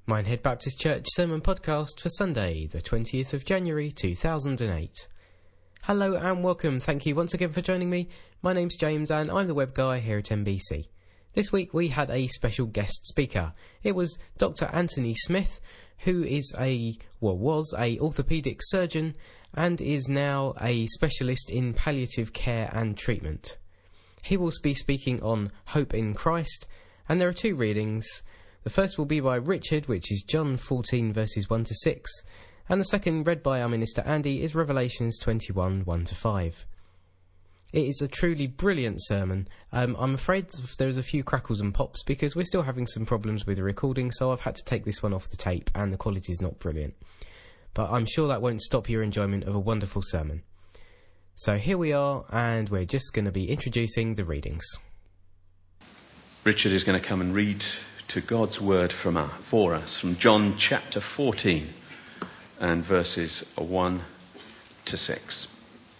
Minehead Baptist Church Sermon Podcast for Sunday, the 20th of January 2008. Hello and welcome. Thank you once again for joining me. My name's James and I'm the web guy here at MBC. This week we had a special guest speaker. It was Dr. Anthony Smith, who was a orthopaedic surgeon and is now a specialist in palliative care and treatment. He will be speaking on hope in Christ, and there are two readings. The first will be by Richard, which is John 14 verses 1 to 6, and the second, read by our minister Andy, is Revelations 21 1 to 5. It is a truly brilliant sermon. I'm afraid there's a few crackles and pops because we're still having some problems with the recording, so I've had to take this one off the tape and the quality is not brilliant. But I'm sure that won't stop your enjoyment of a wonderful sermon. So here we are, and we're just going to be introducing the readings. Richard is going to come and read to God's word for us from John chapter 14 and verses 1 to 6.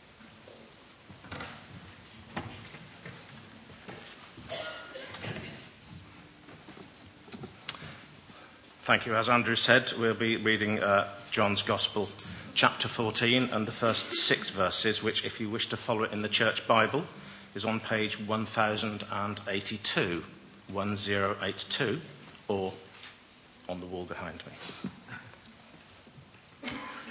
Thank you. As Andrew said, we'll be reading John's Gospel, chapter 14, and the first 6 verses, which, if you wish to follow it in the Church Bible, is on page 1082, 1082, or on the wall behind me.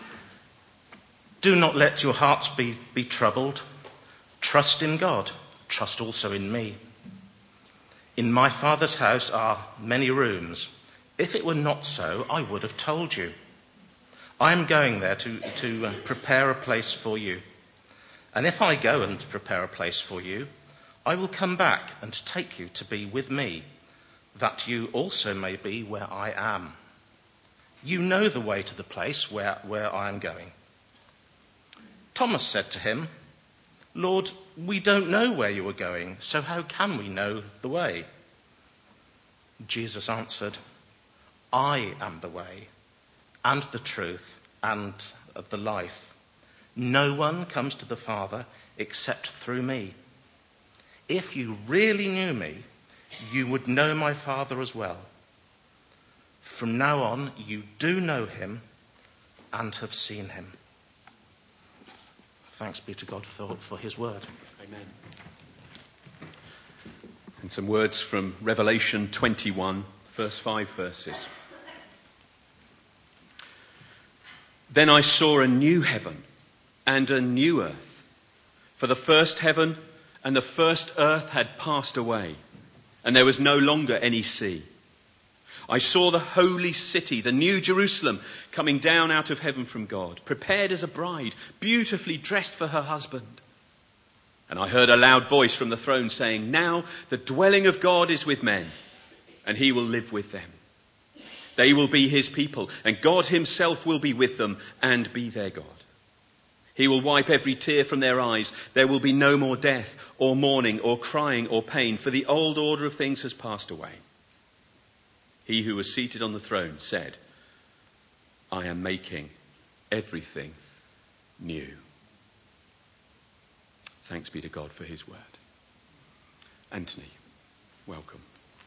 Do not let your hearts be troubled. Trust in God. Trust also in me. In my Father's house are many rooms. If it were not so, I would have told you. I am going there to prepare a place for you. And if I go and prepare a place for you, I will come back and take you to be with me, that you also may be where I am. You know the way to the place where I am going. Thomas said to him, Lord, we don't know where you are going, so how can we know the way? Jesus answered, I am the way, and the truth, and the life. No one comes to the Father except through me. If you really knew me, you would know my Father as well. From now on, you do know him and have seen him. Thanks be to God for his word. Amen. And some words from Revelation 21, first 5 verses. Then I saw a new heaven and a new earth, for the first heaven and the first earth had passed away, and there was no longer any sea. I saw the holy city, the new Jerusalem, coming down out of heaven from God, prepared as a bride, beautifully dressed for her husband. And I heard a loud voice from the throne saying, Now the dwelling of God is with men, and he will live with them. They will be his people, and God himself will be with them and be their God. He will wipe every tear from their eyes. There will be no more death or mourning or crying or pain, for the old order of things has passed away. He who was seated on the throne said, I am making everything new. Thanks be to God for his word. Anthony, welcome.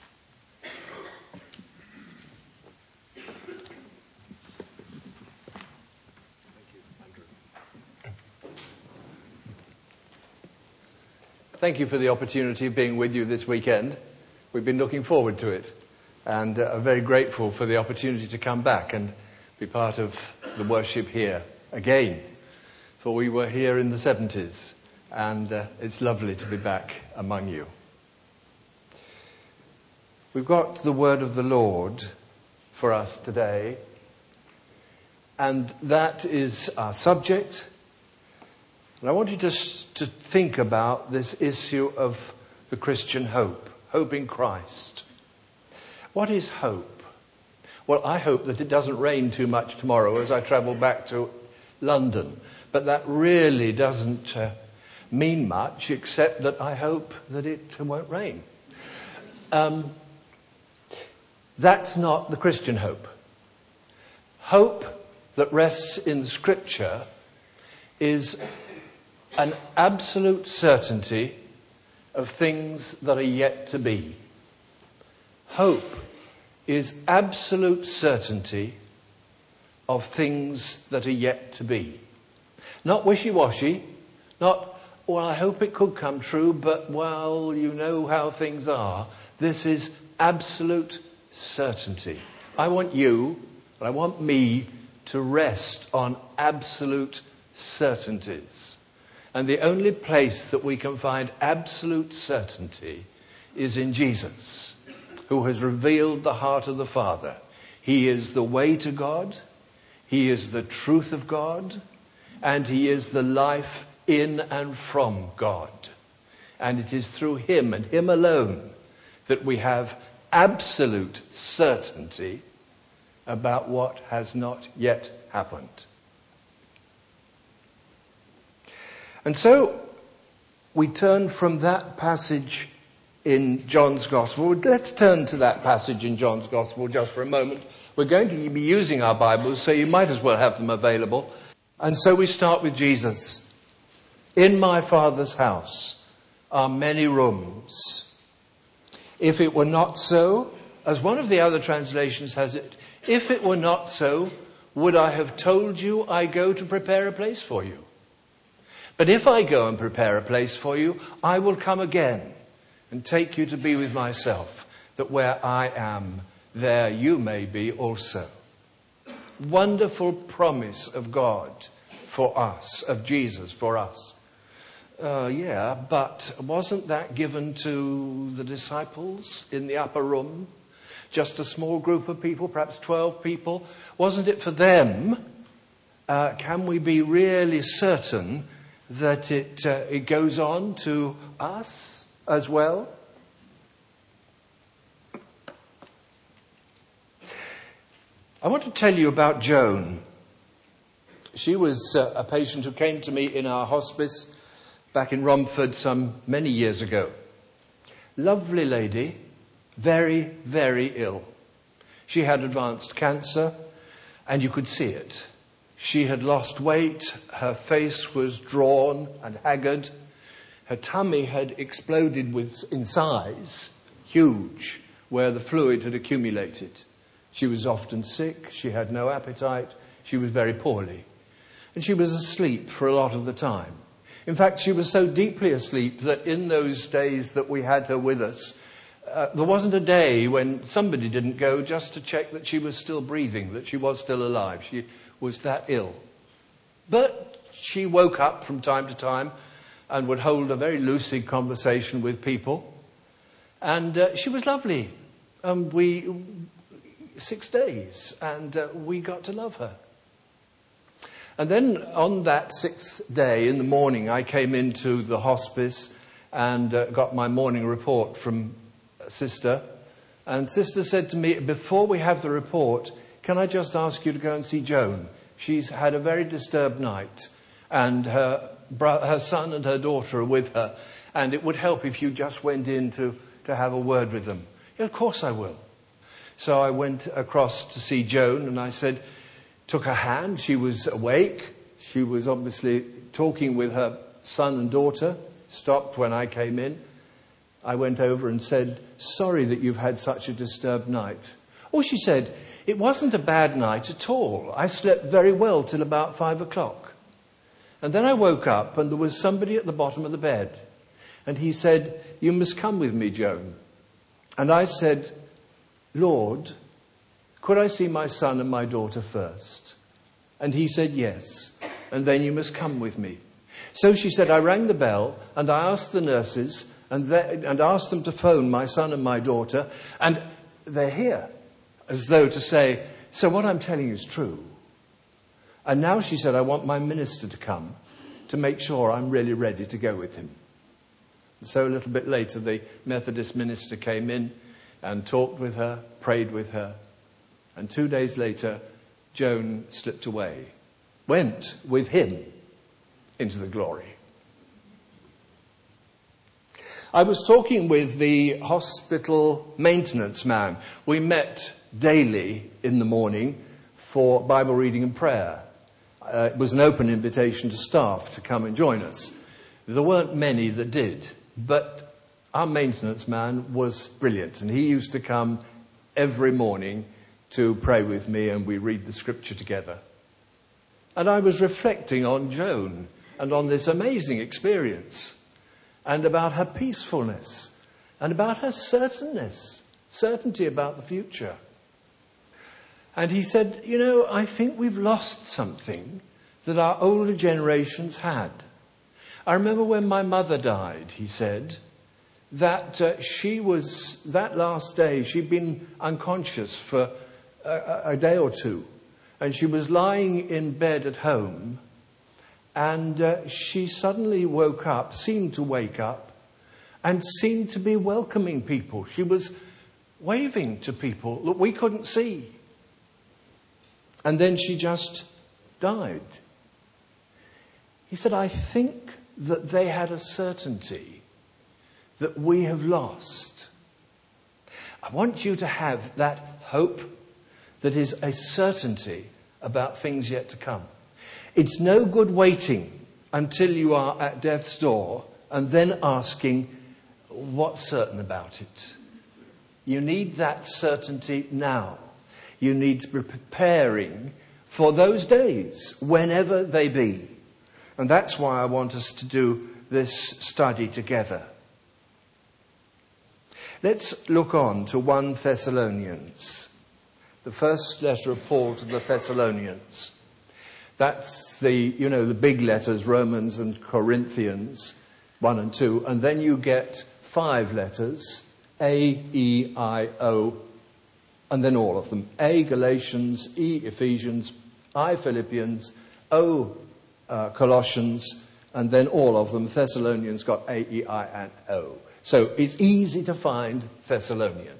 Thank you for the opportunity of being with you this weekend. We've been looking forward to it and are very grateful for the opportunity to come back and be part of the worship here again. For we were here in the 70s and it's lovely to be back among you. We've got the word of the Lord for us today, and that is our subject. And I want you to think about this issue of the Christian hope in Christ. What is hope? Well, I hope that it doesn't rain too much tomorrow as I travel back to London. But that really doesn't mean much, except that I hope that it won't rain. That's not the Christian hope. Hope that rests in Scripture is an absolute certainty of things that are yet to be. Hope is absolute certainty of things that are yet to be. Not wishy-washy, not, well, I hope it could come true, but, well, you know how things are. This is absolute certainty. I want you, and I want me to rest on absolute certainties. And the only place that we can find absolute certainty is in Jesus, who has revealed the heart of the Father. He is the way to God, He is the truth of God, and He is the life in and from God. And it is through Him and Him alone that we have absolute certainty about what has not yet happened. And so we turn from that passage in John's Gospel. Let's turn to that passage in John's Gospel just for a moment. We're going to be using our Bibles, so you might as well have them available. And so we start with Jesus. In my Father's house are many rooms. If it were not so, as one of the other translations has it, if it were not so, would I have told you I go to prepare a place for you? But if I go and prepare a place for you, I will come again and take you to be with myself, that where I am, there you may be also. Wonderful promise of God for us, of Jesus for us. But wasn't that given to the disciples in the upper room? Just a small group of people, perhaps 12 people. Wasn't it for them? Can we be really certain that it goes on to us as well? I want to tell you about Joan. She was a patient who came to me in our hospice back in Romford many years ago. Lovely lady, very, very ill. She had advanced cancer, and you could see it. She had lost weight, her face was drawn and haggard, her tummy had exploded in size, huge, where the fluid had accumulated. She was often sick, she had no appetite, she was very poorly. And she was asleep for a lot of the time. In fact, she was so deeply asleep that in those days that we had her with us, there wasn't a day when somebody didn't go just to check that she was still breathing, that she was still alive. She was that ill. But she woke up from time to time and would hold a very lucid conversation with people. And she was lovely. 6 days, and we got to love her. And then on that 6th day in the morning, I came into the hospice and got my morning report from Sister. And Sister said to me, before we have the report, can I just ask you to go and see Joan? She's had a very disturbed night, and her son and her daughter are with her, and it would help if you just went in to have a word with them. Yeah, of course I will. So I went across to see Joan, and I took her hand. She was awake. She was obviously talking with her son and daughter. Stopped when I came in. I went over and said, sorry that you've had such a disturbed night. Oh, she said, it wasn't a bad night at all. I slept very well till about 5 o'clock. And then I woke up and there was somebody at the bottom of the bed. And he said, you must come with me, Joan. And I said, Lord, could I see my son and my daughter first? And he said, yes. And then you must come with me. So she said, I rang the bell and I asked the nurses and asked them to phone my son and my daughter. And they're here, as though to say, so what I'm telling you is true. And now she said, I want my minister to come to make sure I'm really ready to go with him. So a little bit later, the Methodist minister came in and talked with her, prayed with her. And 2 days later, Joan slipped away, went with him into the glory. I was talking with the hospital maintenance man. We met daily in the morning for Bible reading and prayer. It was an open invitation to staff to come and join us. There weren't many that did, but our maintenance man was brilliant, and he used to come every morning to pray with me, and we read the scripture together. And I was reflecting on Joan and on this amazing experience, and about her peacefulness, and about her certainty about the future. And he said, I think we've lost something that our older generations had. I remember when my mother died, he said, that she was, that last day, she'd been unconscious for a day or two. And she was lying in bed at home, and she suddenly woke up, seemed to wake up, and seemed to be welcoming people. She was waving to people that we couldn't see. And then she just died. He said, I think that they had a certainty that we have lost. I want you to have that hope that is a certainty about things yet to come. It's no good waiting until you are at death's door and then asking, what's certain about it? You need that certainty now. You need to be preparing for those days, whenever they be. And that's why I want us to do this study together. Let's look on to 1 Thessalonians. The first letter of Paul to the Thessalonians. That's the big letters, Romans and Corinthians, 1 and 2. And then you get 5 letters, A, E, I, O, and then all of them. A, Galatians, E, Ephesians, I, Philippians, O, Colossians, and then all of them. Thessalonians got A, E, I, and O. So it's easy to find Thessalonians.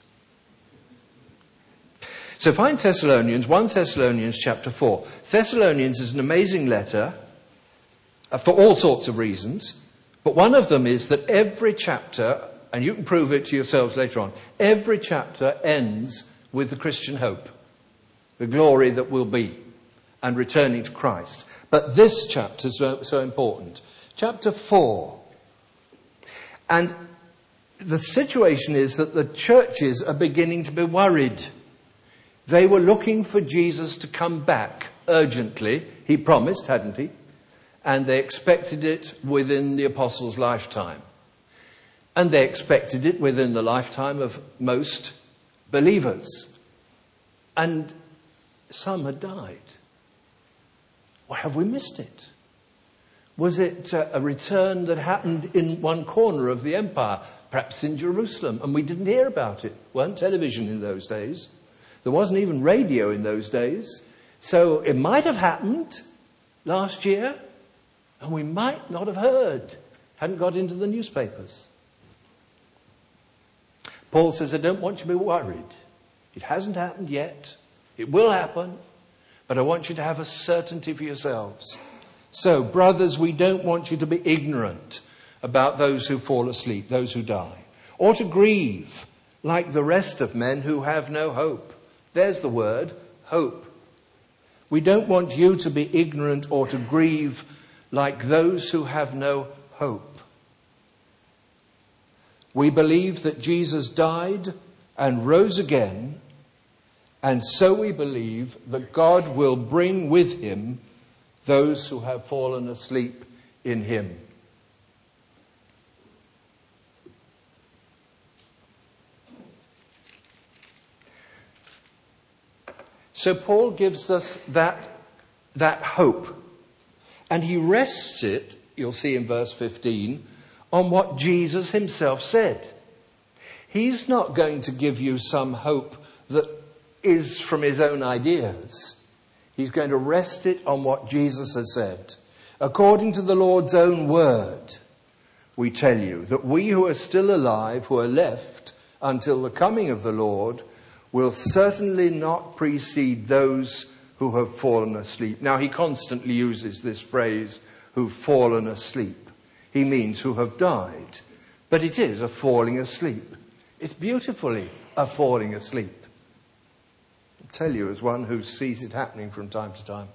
So find Thessalonians, 1 Thessalonians chapter 4. Thessalonians is an amazing letter for all sorts of reasons, but one of them is that every chapter, and you can prove it to yourselves later on, every chapter ends with the Christian hope, the glory that will be, and returning to Christ. But this chapter is so important. Chapter 4. And the situation is that the churches are beginning to be worried. They were looking for Jesus to come back urgently. He promised, hadn't he? And they expected it within the apostles' lifetime. And they expected it within the lifetime of most believers. And some had died. Why have we missed it? Was it a return that happened in one corner of the empire, perhaps in Jerusalem, and we didn't hear about it? Weren't television in those days. There wasn't even radio in those days. So it might have happened last year, and we might not have heard. Hadn't got into the newspapers. Paul says, I don't want you to be worried. It hasn't happened yet. It will happen. But I want you to have a certainty for yourselves. So, brothers, we don't want you to be ignorant about those who fall asleep, those who die, or to grieve like the rest of men who have no hope. There's the word, hope. We don't want you to be ignorant or to grieve like those who have no hope. We believe that Jesus died and rose again, and so we believe that God will bring with him those who have fallen asleep in him. So Paul gives us that hope. And he rests it, you'll see in verse 15, on what Jesus himself said. He's not going to give you some hope that is from his own ideas. He's going to rest it on what Jesus has said. According to the Lord's own word, we tell you that we who are still alive, who are left until the coming of the Lord, will certainly not precede those who have fallen asleep. Now, he constantly uses this phrase, who've fallen asleep. He means who have died. But it is a falling asleep. It's beautifully a falling asleep. I'll tell you as one who sees it happening from time to time.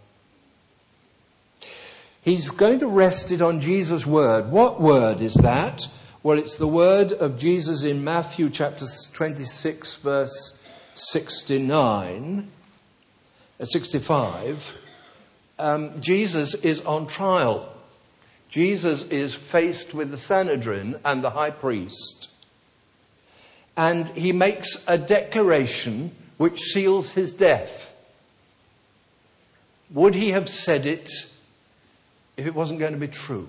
He's going to rest it on Jesus' word. What word is that? Well, it's the word of Jesus in Matthew chapter 26, verse 65, Jesus is on trial. Jesus is faced with the Sanhedrin and the high priest. And he makes a declaration which seals his death. Would he have said it if it wasn't going to be true?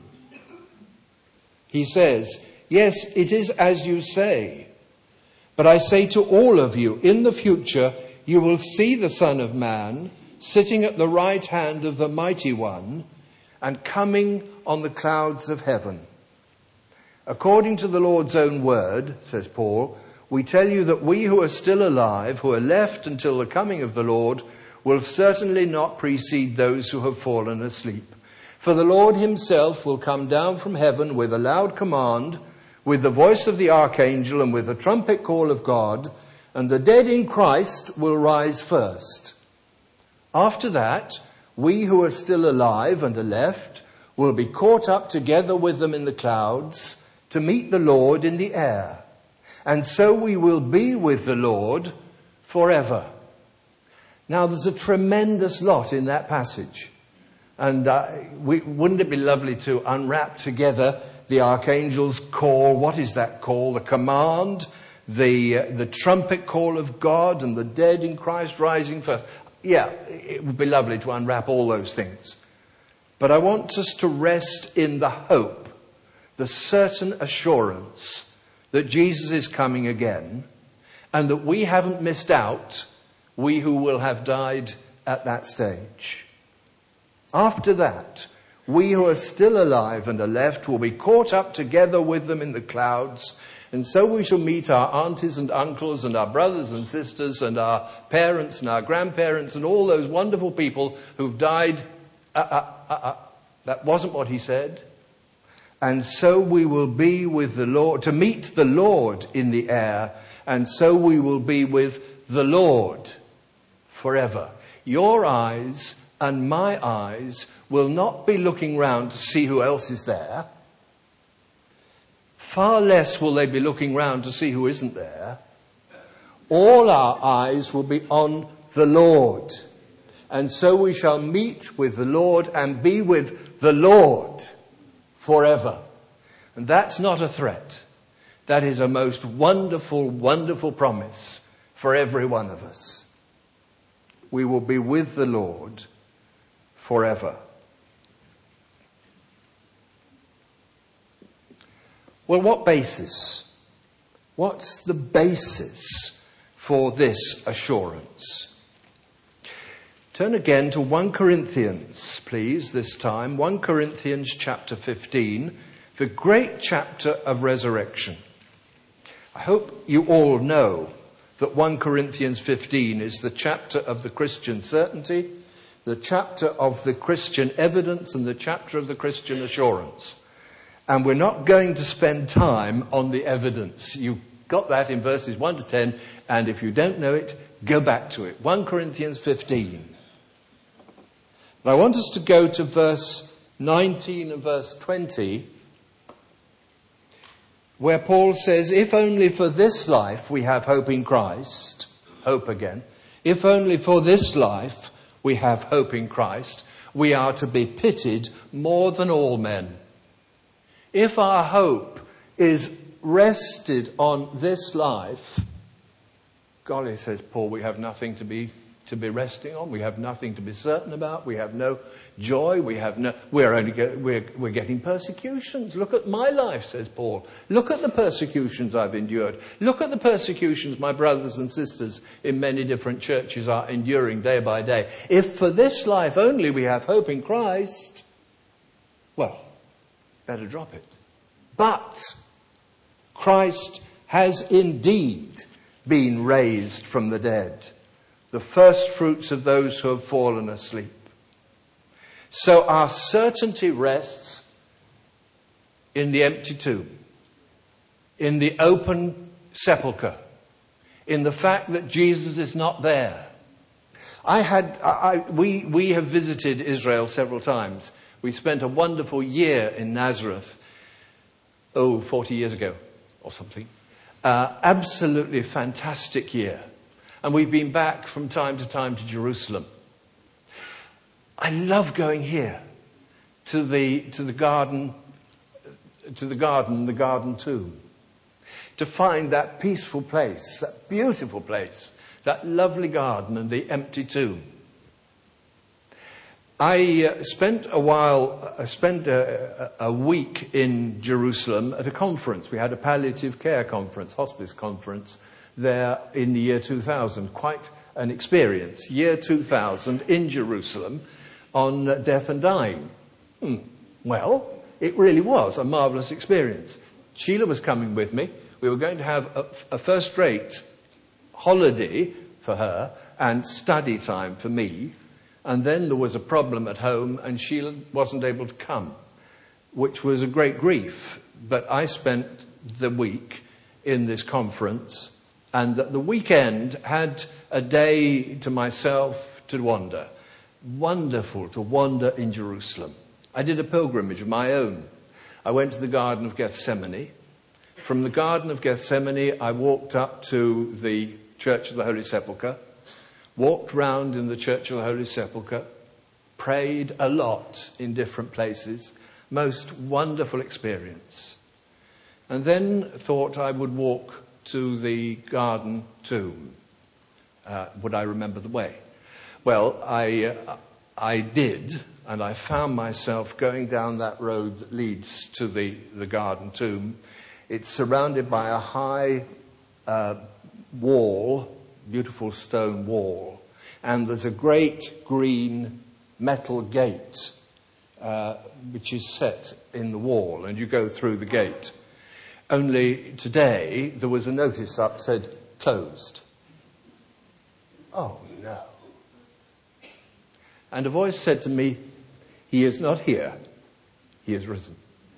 He says, "Yes, it is as you say. But I say to all of you, in the future you will see the Son of Man sitting at the right hand of the Mighty One and coming on the clouds of heaven. According to the Lord's own word," says Paul, "we tell you that we who are still alive, who are left until the coming of the Lord, will certainly not precede those who have fallen asleep. For the Lord himself will come down from heaven with a loud command, with the voice of the archangel and with the trumpet call of God, and the dead in Christ will rise first. After that, we who are still alive and are left will be caught up together with them in the clouds to meet the Lord in the air. And so we will be with the Lord forever." Now there's a tremendous lot in that passage. And wouldn't it be lovely to unwrap together the archangel's call? What is that call? The command, the trumpet call of God, and the dead in Christ rising first. Yeah, it would be lovely to unwrap all those things. But I want us to rest in the hope, the certain assurance that Jesus is coming again, and that we haven't missed out, we who will have died at that stage. After that, we who are still alive and are left will be caught up together with them in the clouds, and so we shall meet our aunties and uncles and our brothers and sisters and our parents and our grandparents and all those wonderful people who've died. That wasn't what he said. And so we will be with the Lord, to meet the Lord in the air, and so we will be with the Lord forever. Your eyes and my eyes will not be looking round to see who else is there. Far less will they be looking round to see who isn't there. All our eyes will be on the Lord. And so we shall meet with the Lord and be with the Lord forever. And that's not a threat. That is a most wonderful, wonderful promise for every one of us. We will be with the Lord forever. Well, what basis? What's the basis for this assurance? Turn again to 1 Corinthians, please, this time. 1 Corinthians chapter 15, the great chapter of resurrection. I hope you all know that 1 Corinthians 15 is the chapter of the Christian certainty, the chapter of the Christian evidence, and the chapter of the Christian assurance. And we're not going to spend time on the evidence. You've got that in verses 1 to 10, and if you don't know it, go back to it. 1 Corinthians 15. But I want us to go to verse 19 and verse 20, where Paul says, "If only for this life we have hope in Christ," hope again, "if only for this life we have hope in Christ, we are to be pitied more than all men." If our hope is rested on this life, golly, says Paul, we have nothing to be resting on. We have nothing to be certain about. We have no joy. We're getting persecutions. Look at my life, says Paul. Look at the persecutions I've endured. Look at the persecutions my brothers and sisters in many different churches are enduring day by day. If for this life only we have hope in Christ, well, better drop it. But Christ has indeed been raised from the dead, the first fruits of those who have fallen asleep. So our certainty rests in the empty tomb, in the open sepulchre, in the fact that Jesus is not there. We have visited Israel several times. We spent a wonderful year in Nazareth, 40 years ago or something. Absolutely fantastic year. And we've been back from time to time to Jerusalem. I love going here to the garden tomb, to find that peaceful place, that beautiful place, that lovely garden and the empty tomb. I spent a week in Jerusalem at a conference. We had a palliative care conference, hospice conference there in the year 2000. Quite an experience. Year 2000 in Jerusalem on death and dying. Well, it really was a marvellous experience. Sheila was coming with me. We were going to have a first-rate holiday for her and study time for me. And then there was a problem at home and Sheila wasn't able to come, which was a great grief. But I spent the week in this conference, and the weekend had a day to myself to wander. Wonderful to wander in Jerusalem. I did a pilgrimage of my own. I went to the Garden of Gethsemane. From the Garden of Gethsemane, I walked up to the Church of the Holy Sepulchre, walked round in the Church of the Holy Sepulchre, prayed a lot in different places. Most wonderful experience. And then thought I would walk to the garden tomb. Would I remember the way? Well, I did, and I found myself going down that road that leads to the garden tomb. It's surrounded by a high wall, beautiful stone wall, and there's a great green metal gate which is set in the wall, and you go through the gate. Only today there was a notice up said closed. Oh no. And a voice said to me, "He is not here, he is risen."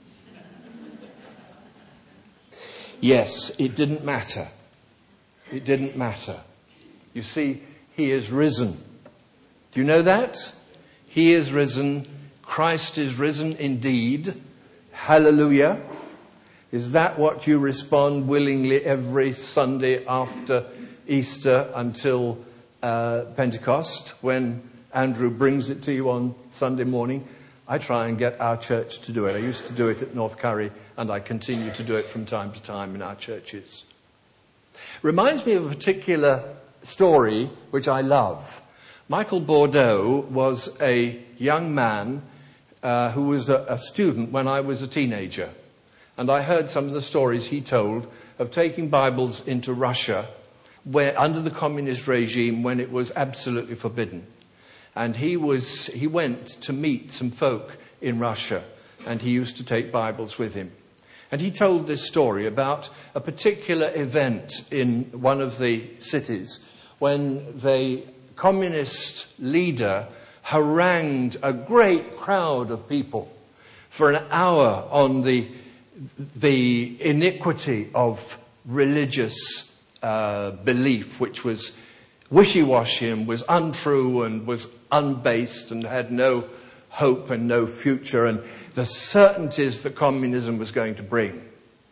Yes, it didn't matter. It didn't matter. You see, he is risen. Do you know that? He is risen. Christ is risen indeed. Hallelujah. Is that what you respond willingly every Sunday after Easter until Pentecost, when Andrew brings it to you on Sunday morning? I try and get our church to do it. I used to do it at North Curry, and I continue to do it from time to time in our churches. Reminds me of a particular story which I love. Michael Bordeaux was a young man who was a student when I was a teenager. And I heard some of the stories he told of taking Bibles into Russia, where under the communist regime, when it was absolutely forbidden. And he went to meet some folk in Russia, and he used to take Bibles with him. And he told this story about a particular event in one of the cities when the communist leader harangued a great crowd of people for an hour on the iniquity of religious belief, which was wishy-washy and was untrue and was unbased and had no hope and no future, and the certainties that communism was going to bring.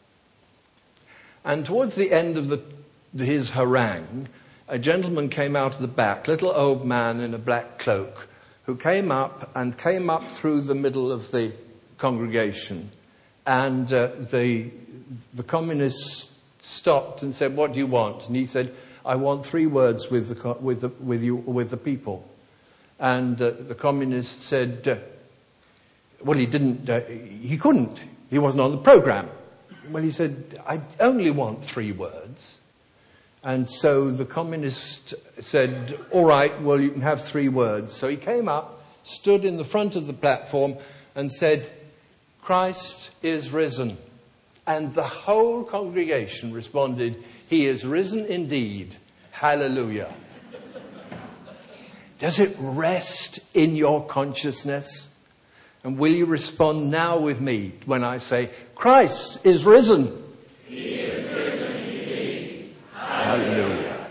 And towards the end of his harangue, a gentleman came out of the back, little old man in a black cloak, who came up through the middle of the congregation. And the communists stopped and said, "What do you want?" And he said, "I want 3 words with the people." And the communist said, well, he couldn't. He wasn't on the program. Well, he said, "I only want 3 words." And so the communist said, "All right, well, you can have 3 words." So he came up, stood in the front of the platform and said, "Christ is risen." And the whole congregation responded, "He is risen indeed. Hallelujah." Does it rest in your consciousness? And will you respond now with me when I say, "Christ is risen"? He is risen indeed. Hallelujah.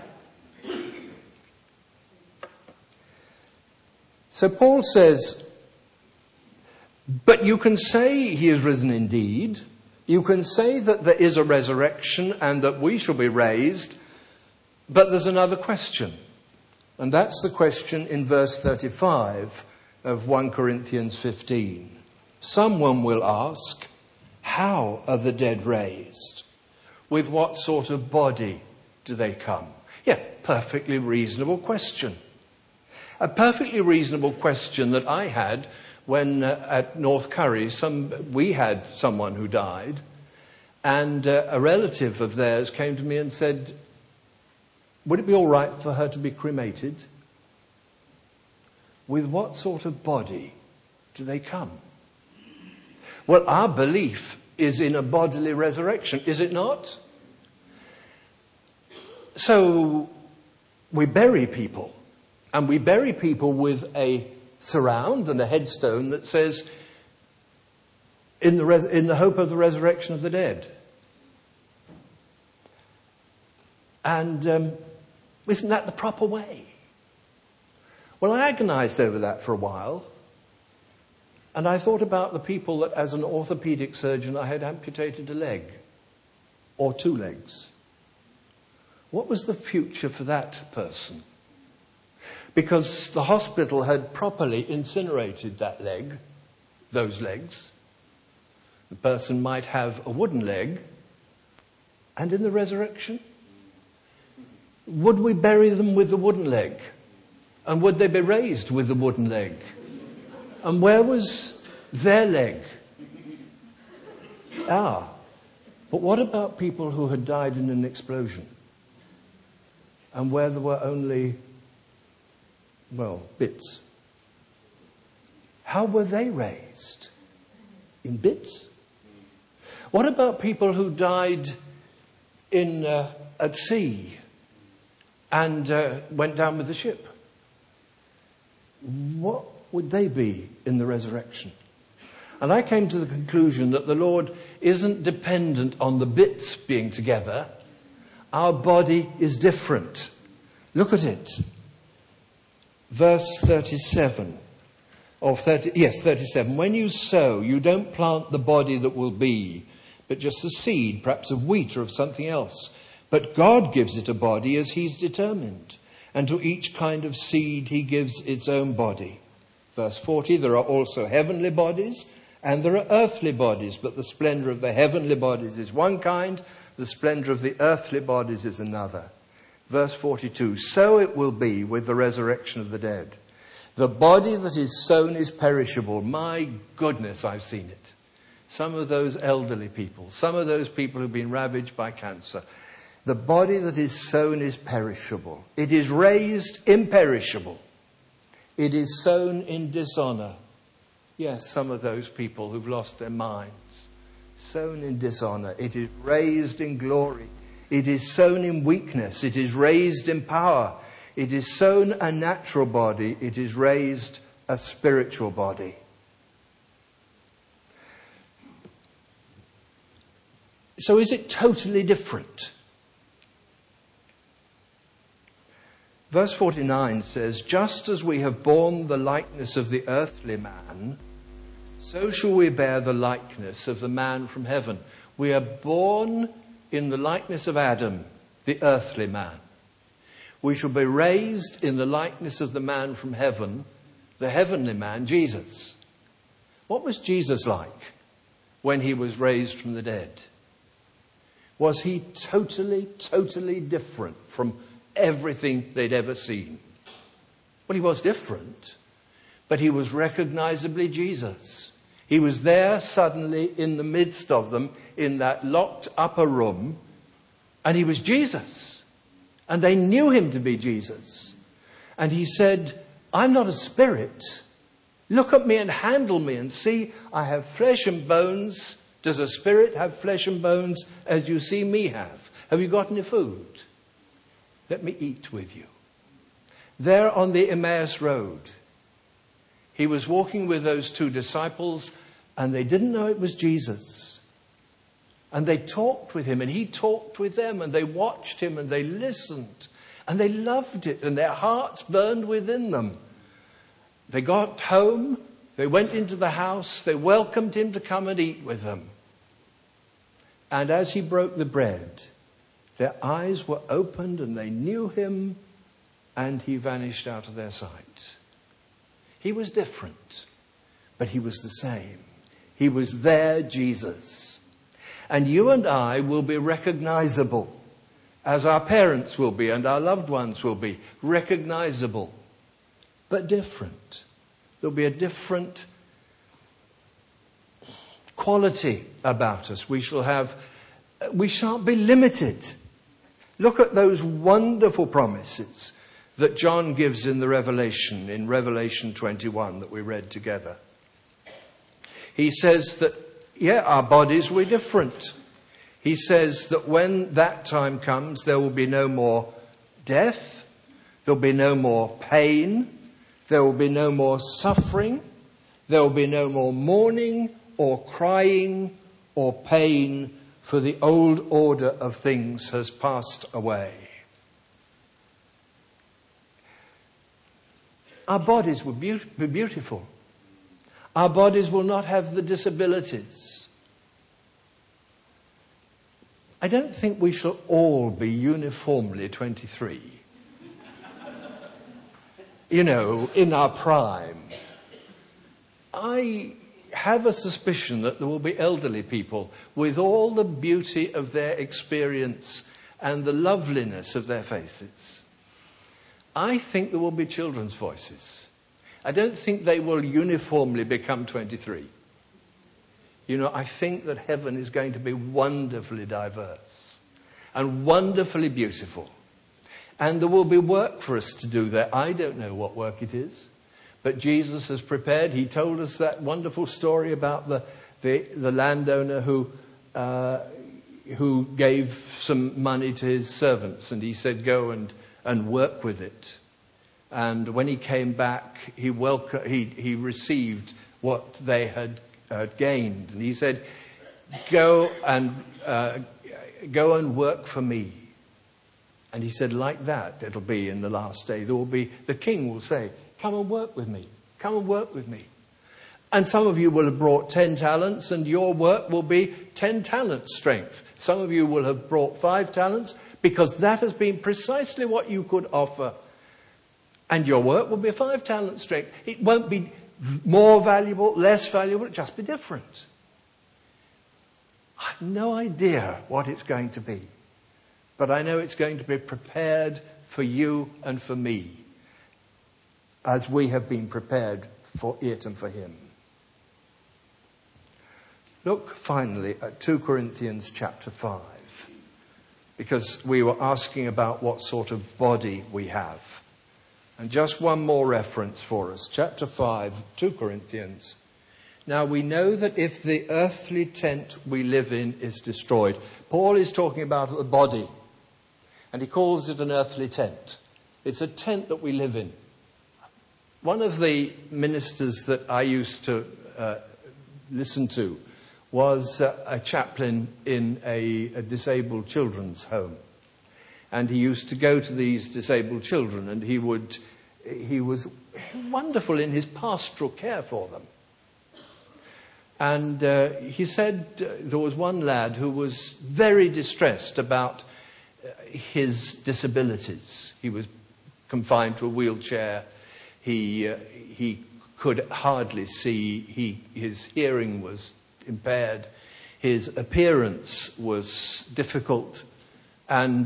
So Paul says, but you can say he is risen indeed. You can say that there is a resurrection and that we shall be raised. But there's another question. And that's the question in verse 35 of 1 Corinthians 15. Someone will ask, how are the dead raised? With what sort of body do they come? Yeah, perfectly reasonable question. A perfectly reasonable question that I had when at North Curry, we had someone who died, and a relative of theirs came to me and said, would it be all right for her to be cremated? With what sort of body do they come? Well, our belief is in a bodily resurrection, is it not? So we bury people, and we bury people with a surround and a headstone that says, in the hope of the resurrection of the dead. And isn't that the proper way? Well, I agonized over that for a while, and I thought about the people that, as an orthopedic surgeon, I had amputated a leg, or 2 legs. What was the future for that person? Because the hospital had properly incinerated that leg, those legs. The person might have a wooden leg, and in the resurrection, would we bury them with the wooden leg? And would they be raised with the wooden leg? And where was their leg? But what about people who had died in an explosion? And where there were only, bits? How were they raised? In bits? What about people who died at sea and went down with the ship? What would they be in the resurrection? And I came to the conclusion that the Lord isn't dependent on the bits being together. Our body is different. Look at it. Verse 37. 37. When you sow, you don't plant the body that will be, but just the seed, perhaps of wheat or of something else. But God gives it a body as he's determined. And to each kind of seed he gives its own body. Verse 40, there are also heavenly bodies and there are earthly bodies, but the splendor of the heavenly bodies is one kind, the splendor of the earthly bodies is another. Verse 42, so it will be with the resurrection of the dead. The body that is sown is perishable. My goodness, I've seen it. Some of those elderly people, some of those people who've been ravaged by cancer. The body that is sown is perishable. It is raised imperishable. It is sown in dishonor. Yes, some of those people who've lost their minds. Sown in dishonor. It is raised in glory. It is sown in weakness. It is raised in power. It is sown a natural body. It is raised a spiritual body. So is it totally different? Verse 49 says, just as we have borne the likeness of the earthly man, so shall we bear the likeness of the man from heaven. We are born in the likeness of Adam, the earthly man. We shall be raised in the likeness of the man from heaven, the heavenly man, Jesus. What was Jesus like when he was raised from the dead? Was he totally, totally different from everything they'd ever seen? Well, he was different, but he was recognizably Jesus. He was there suddenly in the midst of them in that locked upper room, and he was Jesus. And they knew him to be Jesus. And he said, I'm not a spirit. Look at me and handle me and see I have flesh and bones. Does a spirit have flesh and bones as you see me have? Have you got any food? Let me eat with you. There on the Emmaus Road, he was walking with those 2 disciples and they didn't know it was Jesus. And they talked with him and he talked with them and they watched him and they listened and they loved it and their hearts burned within them. They got home, they went into the house, they welcomed him to come and eat with them. And as he broke the bread, Their eyes were opened and they knew him, and he vanished out of their sight. He was different, but he was the same. He was their Jesus. And you and I will be recognizable, as our parents will be and our loved ones will be. Recognizable, but different. There'll be a different quality about us. We shan't be limited. Look at those wonderful promises that John gives in Revelation 21 that we read together. He says that, our bodies will be different. He says that when that time comes, there will be no more death, there will be no more pain, there will be no more suffering, there will be no more mourning or crying or pain, for the old order of things has passed away. Our bodies will be beautiful. Our bodies will not have the disabilities. I don't think we shall all be uniformly 23. In our prime. I have a suspicion that there will be elderly people with all the beauty of their experience and the loveliness of their faces. I think there will be children's voices. I don't think they will uniformly become 23. I think that heaven is going to be wonderfully diverse and wonderfully beautiful. And there will be work for us to do there. I don't know what work it is, but Jesus has prepared. He told us that wonderful story about the landowner who gave some money to his servants, and he said, go and work with it. And when he came back, he received what they had gained, and he said, go and work for me. And he said, like that it'll be in the last day. The king will say, come and work with me. Come and work with me. And some of you will have brought 10 talents, and your work will be 10 talents strength. Some of you will have brought 5 talents, because that has been precisely what you could offer. And your work will be 5 talents strength. It won't be more valuable, less valuable, it'll just be different. I have no idea what it's going to be. But I know it's going to be prepared for you and for me, as we have been prepared for it and for him. Look finally at 2 Corinthians chapter 5, because we were asking about what sort of body we have. And just one more reference for us. Chapter 5, 2 Corinthians. Now we know that if the earthly tent we live in is destroyed, Paul is talking about the body, and he calls it an earthly tent. It's a tent that we live in. One of the ministers that I used to listen to was a chaplain in a disabled children's home. And he used to go to these disabled children, and he was wonderful in his pastoral care for them. And he said there was one lad who was very distressed about his disabilities. He was confined to a wheelchair. He could hardly see. His hearing was impaired. His appearance was difficult. And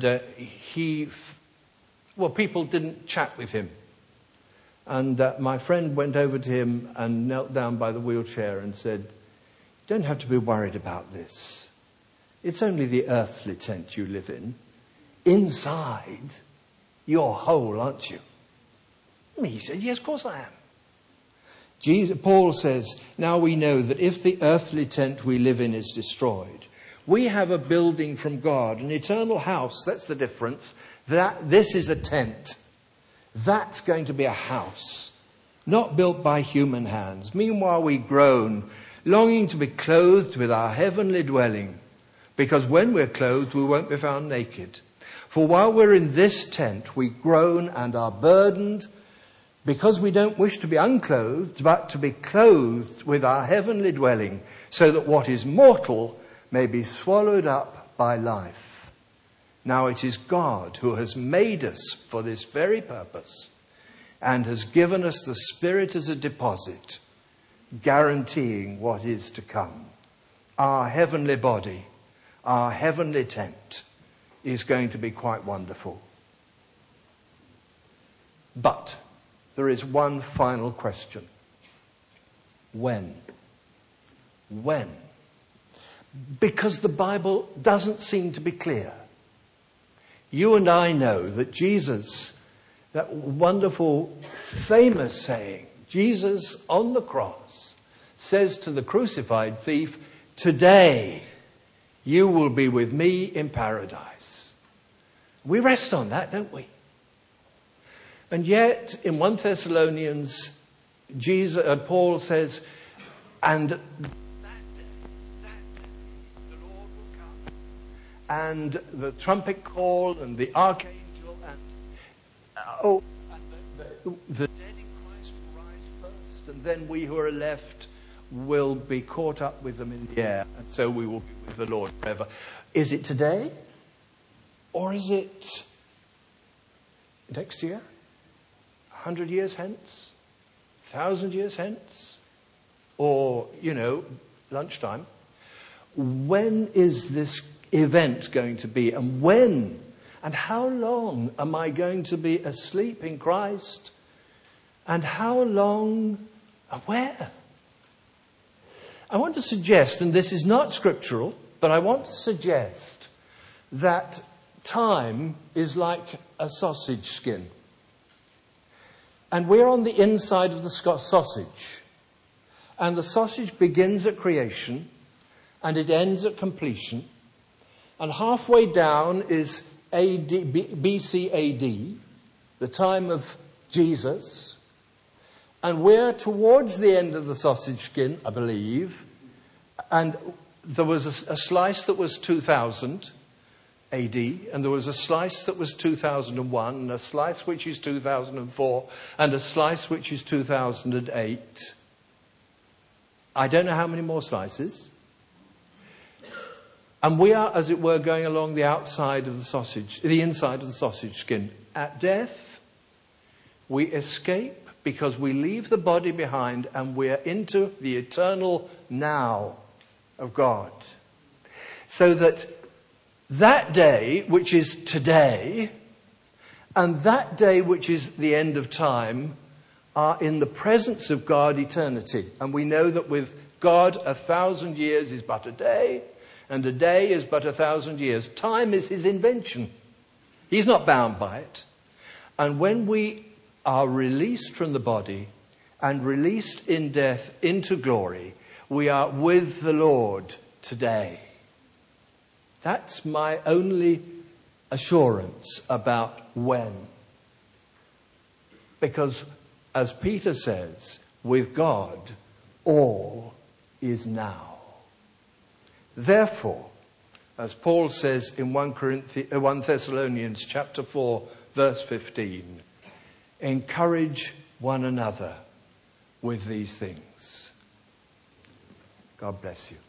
people didn't chat with him. And my friend went over to him and knelt down by the wheelchair and said, don't have to be worried about this. It's only the earthly tent you live in. Inside, you're whole, aren't you? And he said, yes, of course I am. Paul says, now we know that if the earthly tent we live in is destroyed, we have a building from God, an eternal house. That's the difference. This is a tent. That's going to be a house, not built by human hands. Meanwhile we groan, longing to be clothed with our heavenly dwelling, because when we're clothed we won't be found naked. For while we're in this tent we groan and are burdened, because we don't wish to be unclothed, but to be clothed with our heavenly dwelling, so that what is mortal may be swallowed up by life. Now it is God who has made us for this very purpose and has given us the Spirit as a deposit, guaranteeing what is to come. Our heavenly body, our heavenly tent is going to be quite wonderful. But there is one final question. When? When? Because the Bible doesn't seem to be clear. You and I know that Jesus, that wonderful, famous saying, Jesus on the cross says to the crucified thief, "Today you will be with me in paradise." We rest on that, don't we? And yet, in 1 Thessalonians, Paul says, and that day, the Lord will come, and the trumpet call, and the archangel, and the dead in Christ will rise first, and then we who are left will be caught up with them in the air, and so we will be with the Lord forever. Is it today? Or is it next year? 100 years hence? 1,000 years hence? Or, lunchtime? When is this event going to be? And when? And how long am I going to be asleep in Christ? And how long? And where? I want to suggest, and this is not scriptural, but I want to suggest that time is like a sausage skin. And we're on the inside of the sausage. And the sausage begins at creation and it ends at completion. And halfway down is BC AD, the time of Jesus. And we're towards the end of the sausage skin, I believe. And there was a slice that was 2000 AD, and there was a slice that was 2001, and a slice which is 2004, and a slice which is 2008. I don't know how many more slices. And we are, as it were, going along the outside of the sausage, the inside of the sausage skin. At death, we escape because we leave the body behind and we're into the eternal now of God. So that day, which is today, and that day, which is the end of time, are in the presence of God eternity. And we know that with God, 1,000 years is but a day, and a day is but 1,000 years. Time is his invention. He's not bound by it. And when we are released from the body and released in death into glory, we are with the Lord today. That's my only assurance about when. Because, as Peter says, with God, all is now. Therefore, as Paul says in 1 Thessalonians chapter 4, verse 15, encourage one another with these things. God bless you.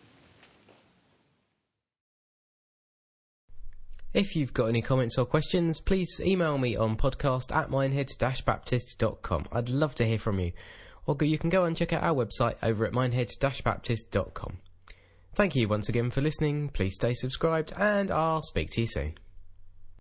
If you've got any comments or questions, please email me on podcast@minehead-baptist.com. I'd love to hear from you. Or you can go and check out our website over at minehead-baptist.com. Thank you once again for listening. Please stay subscribed and I'll speak to you soon.